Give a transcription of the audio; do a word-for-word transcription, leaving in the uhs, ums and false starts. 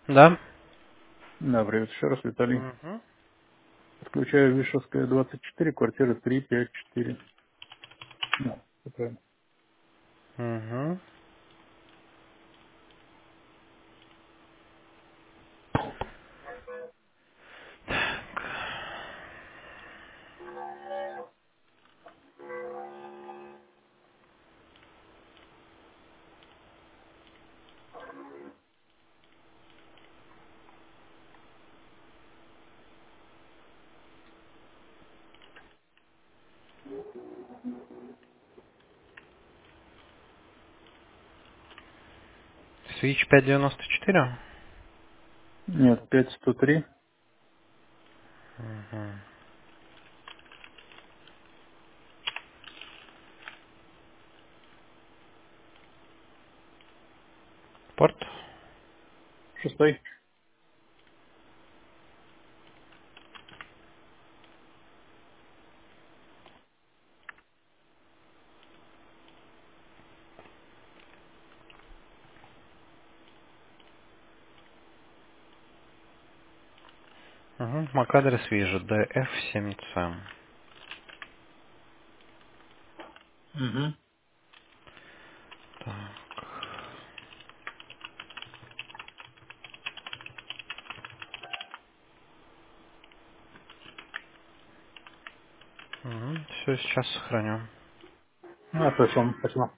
Да? Да, привет еще раз, Виталий. Угу. Подключаю Вишевская двадцать четыре, квартира три пять четыре. Да, всё правильно. Угу. Switch пять девяносто четыре? Нет, пять сто три. Угу. Порт? Шестой. Угу. MAC-адрес вижу. ди эф семь си. Угу. Так. Угу. Все, сейчас сохраню. А, хорошо, спасибо.